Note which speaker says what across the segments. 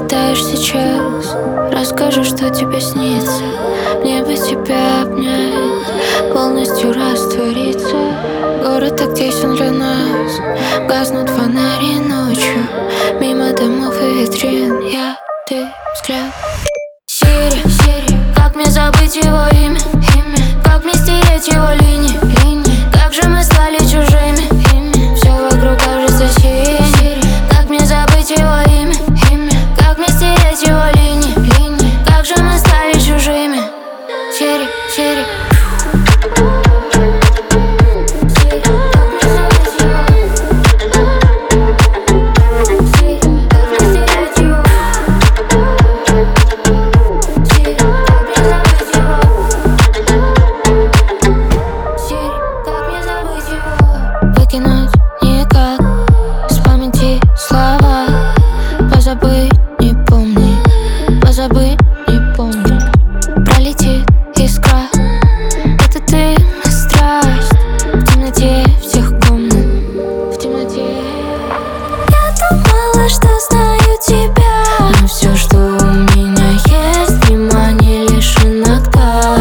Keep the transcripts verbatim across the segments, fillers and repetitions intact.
Speaker 1: летаешь сейчас? Расскажи, что тебе снится. Мне бы тебя обнять, полностью раствориться. Город так тесен для нас, гаснут фонари ночью. Мимо домов и витрин я, ты, взгляд. Сири, Сири, как мне забыть его имя? Имя. Как мне стереть его линии? Линии. Как же мы стали чужими? Имя. Все вокруг кажется синим. Как мне забыть его имя? Имя. Как мне стереть его линии? Линии. Как же мы стали чужими? Сири, Сири. Выкинуть никак с памяти слова. Позабыть не помни, позабыть не помни. Пролетит искра, это ты, страсть. В темноте всех комнат, в темноте. Я думала, что знаю тебя, но все, что у меня есть, внимание лишь иногда.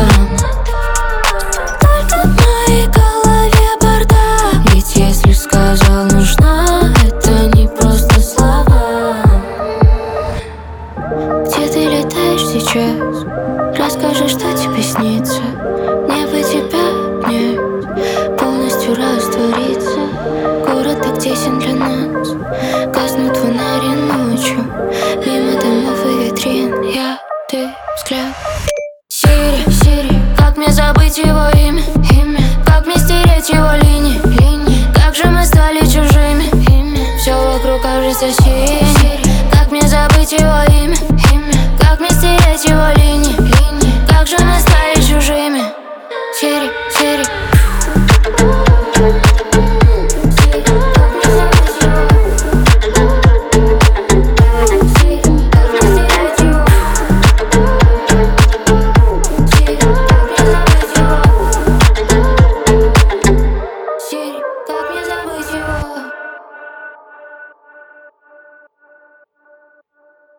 Speaker 1: Только в моей голове бардак. Ведь если сказал нужна, это не просто слова. Где ты летаешь сейчас? Расскажи, что тебе снится. Мне бы тебя обнять, полностью раствориться. Город так тесен для нас, гаснут фонари ночью. Мимо домов и витрин я, ты, взгляд. Сири, Сири, как мне забыть его имя? Имя. Как мне стереть его линии? Линии. Как же мы стали чужими? Имя. Все вокруг кажется синим. Как мне забыть его имя?